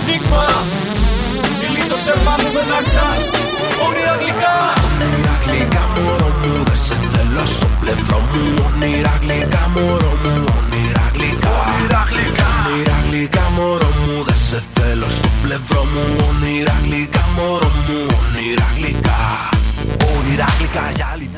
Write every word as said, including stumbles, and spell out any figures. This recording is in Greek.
στίγμα. Ηλί το σερμάνου με νάξας. Όνειρα γλυκά. Όνειρα γλυκά μωρό μου, δε σε θέλω στο πλευρό μου. Όνειρα γλυκά μωρό μου, όνειρα γλυκά. Όνειρα γλυκά. Όνειρα γλυκά μωρό μου, δε σε θέλω στο πλευρό μου. Όνειρα γλυκά μωρό μου, όνειρα γλυκά. Όνειρα γλυκά για άλλη